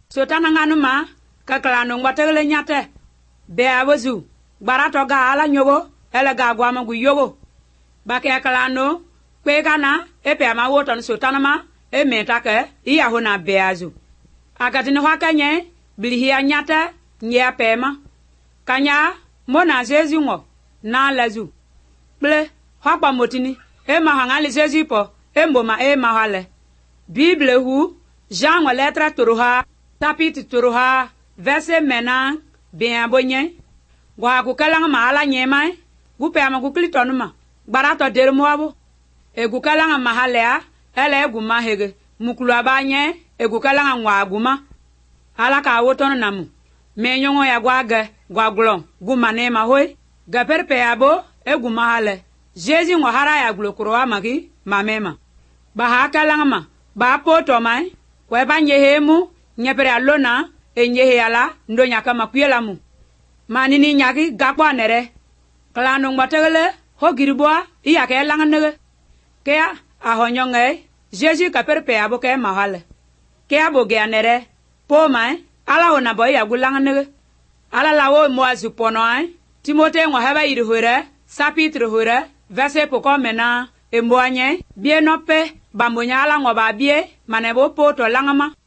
so tananganu ma kaklano ngwategele nyate be awozu barato ga ala nyogo ele ga gwama gu yogo bake klano kwe kana epe ama woton so tanama e metake iya hona be azu akatini hwakenye bilihia nyate nye pema kanya mona zezi ngo na lazu ple hwakpa motini e ma hangali zezi po e mboma e ma hale bible hu Jean wa lettre turuha chapitre turuha verset mena bien abonye gwa ku kalang ma ala nyema gu pe ma ku klitonuma barato dermoabo e gu kalang ma halea ele gu ma hege mukulu abanye e gu kalang ngwa aguma ala ka wotono namu me nyongo ya gwage gwa glon gu mane ma hoy ga perpe abo e gu ma hale Jésus ngo hara ya glokoro amagi mamema ba ha kalang ma ba poto mai kwe ba nyehemu nyepere alona enyehe ala ndo nyaka makwela mu manini nyaki gakwa nere klano ngbategele hogiribwa iya ke langanege ke ahonyonge Jésus ka perpe abo ke mahale ke abo ge anere po mai ala ona boy ya gulanganege ala lawo mo azupono ai Timote ngo haba irihore chapitre hore verset poko mena emboanye bienope bambonya ala ngo ba bie manebo poto langama